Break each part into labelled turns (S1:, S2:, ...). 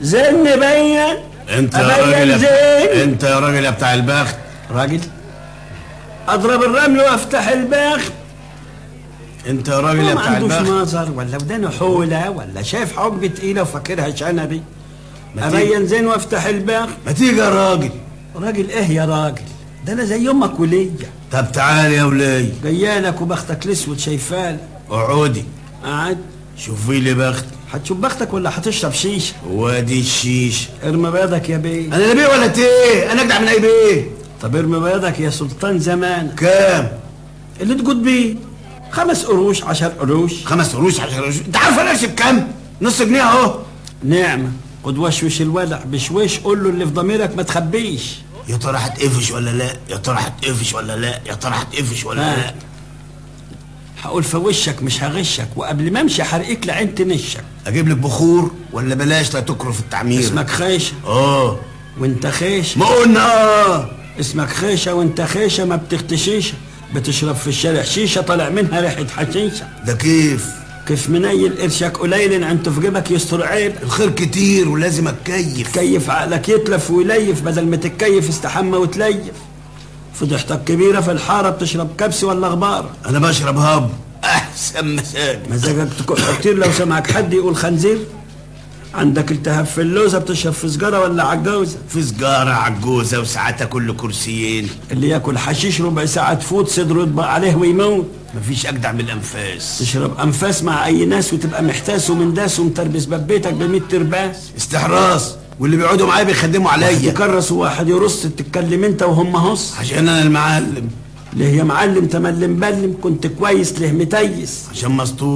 S1: زين بين.
S2: انت يا راجل انت يا راجل يا بتاع البخت.
S1: راجل اضرب الرمل وافتح البخت.
S2: انت يا راجل يا بتاع البخت.
S1: ما عندوش نظر ولا ودانه حوله ولا شايف حجة تقيله وفاكرها شنبي. ابين زين وافتح البخت.
S2: ما تيجي يا راجل.
S1: راجل ايه يا راجل؟ ده انا زي امك وليا.
S2: طب تعال يا ولي.
S1: جيالك وبختك الاسود شايفالك.
S2: اقعدي.
S1: قعد.
S2: شوفي لي بختك.
S1: هتشوف بختك ولا هتشرب شيشه؟
S2: وادي الشيشه.
S1: ارمي بيضك يا بيه.
S2: انا لا بيه ولا تيه، انا اجدع من اي بيه.
S1: طب ارمي بيضك يا سلطان زمان.
S2: كام؟
S1: اللي تقول بيه 5 قروش 10 قروش.
S2: 5 قروش 10 قروش. انت عارف انا ارشب كام؟ نص جنيه اهو.
S1: نعمه. خد وشوش الولع بشويش، قول له اللي في ضميرك ما تخبيش.
S2: يا ترى هتقفش ولا لا؟ يا ترى هتقفش ولا لا؟ يا ترى هتقفش ولا لا؟
S1: هقول في وشك مش هغشك، وقبل ما امشي حرقك لعين تنشك.
S2: اجيب لك بخور ولا بلاش لا تكره في التعمير؟
S1: اسمك خيشه. وانت خيشه.
S2: ما قلنا
S1: اسمك خيشه وانت خيشه ما بتختشيش. بتشرب في الشارع شيشه طالع منها ريحه حشيشه.
S2: ده كيف
S1: منيل قرشك قليل انت في جيبك يستر عيب.
S2: الخير كتير ولازم اتكيف.
S1: كيف عقلك يتلف ويليف، بدل ما تتكيف استحمى وتليف. فضحتك كبيره في الحاره، بتشرب كبسي ولا غبار؟
S2: انا بشرب هب. احسن
S1: مزاجك تكح كتير لو سمعك حد يقول خنزير. عندك التهاب في اللوزه، بتشرب في سجاره ولا عجوزه؟
S2: في سجاره عجوزه، وساعتها كل كرسيين.
S1: اللي ياكل حشيش ربع ساعه تفوت صدره يطبق عليه ويموت.
S2: مفيش اجدع من الانفاس.
S1: تشرب انفاس مع اي ناس وتبقى محتاس ومنداس ومتربس ببيتك ب100 ترباس.
S2: استحراس، واللي بيقعدوا معايا بيخدموا عليا.
S1: واحد يكرس وواحد يرص، تتكلم انت وهم هص.
S2: عشان انا المعلم.
S1: ليه يا معلم تملم بلم؟ كنت كويس ليه متيس؟
S2: عشان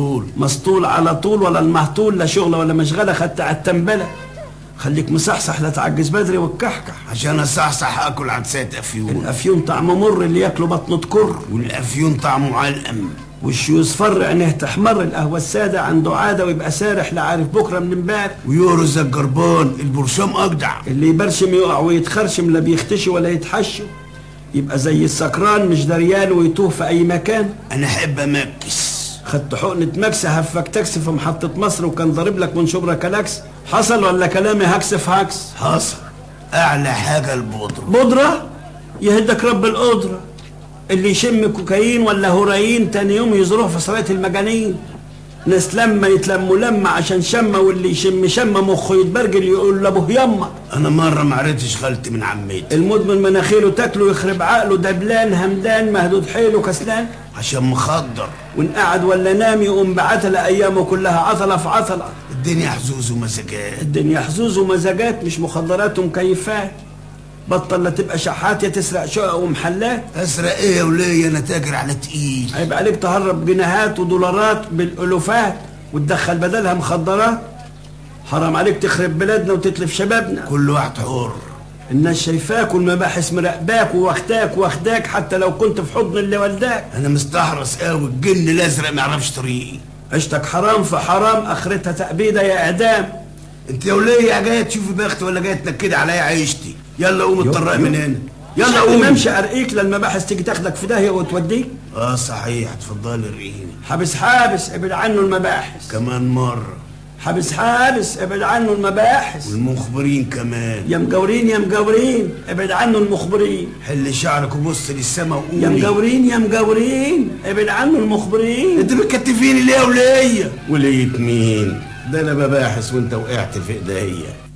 S2: مسطول
S1: على طول، ولا المهطول لا شغله ولا مشغله، خدت على التنبله. خليك مصحصح لا تعجز بدري والكحكح.
S2: عشان اصحصح اكل عدسات افيون.
S1: الافيون طعمه مر، اللي ياكله بطنه تكر.
S2: والافيون طعمه علقم.
S1: وشه يصفر عينيه تحمر. القهوه الساده عنده عاده ويبقى سارح لا عارف بكره من امبارح.
S2: ويورز الجربان البرشام اجدع.
S1: اللي يبرشم يقع ويتخرشم، لا بيختشي ولا يتحشم. يبقى زي السكران مش دريان ويتوه في اي مكان.
S2: انا احب امكس.
S1: خدت حقنه مكس هفك تاكسي في محطه مصر، وكان ضارب لك من شبرا كلاكس. حصل ولا كلامي هكس في هكس؟
S2: حصل. اعلى حاجه البودره.
S1: بودره يهدك رب القدره. اللي يشم كوكايين ولا هورايين تاني يوم يزروه في صلاه المجانين. ناس لما يتلموا لما عشان شمه، واللي يشم شمه مخه يتبرجل يقول لابوه يما.
S2: انا مره ما عرفتش خالتي من عمتي.
S1: المدمن مناخيره تاكله يخرب عقله، دبلان همدان مهدود حيله كسلان.
S2: عشان مخدر.
S1: وان قعد ولا نام يقوم بعتله، ايامه كلها عطله في عطله.
S2: الدنيا حظوظ ومزاجات.
S1: الدنيا حظوظ ومزاجات، مش مخدرات ومكيفات. بطل لا تبقى شحات يا تسرق شقق ومحلات.
S2: اسرق ايه يا وليه؟ انا تاجر على تقيل.
S1: عيب عليك تهرب جنيهات ودولارات بالالوفات وتدخل بدلها مخدرات. حرام عليك تخرب بلادنا وتتلف شبابنا.
S2: كل واحد حر.
S1: الناس شايفاك والمباحث مراقباك واخداك حتى لو كنت في حضن اللي والداك.
S2: انا مستحرس قوي، الجن الازرق ما يعرفش طريقي.
S1: عشتك حرام في حرام، اخرتها تأبيده يا اعدام.
S2: انت يا وليه جايه تشوفي بختي ولا جايه تنكدي عليا عيشتي؟ يلا قوم اتطرق من هنا. يلا قوم.
S1: ما امشي ارقيك للمباحث تيجي تاخدك في داهيه وتوديك.
S2: صحيح، اتفضلي ارقيني.
S1: حابس ابعد عنه المباحث.
S2: كمان مره.
S1: حابس ابعد عنه المباحث.
S2: والمخبرين كمان.
S1: يا مجاورين ابعد عنه المخبرين.
S2: حل شعرك وبص للسما وقولي
S1: يا مجاورين ابعد عنه المخبرين.
S2: انت بتكتفيني ليه يا وليه؟ وليه مين؟ ده انا بباحث وانت وقعت في ايديا.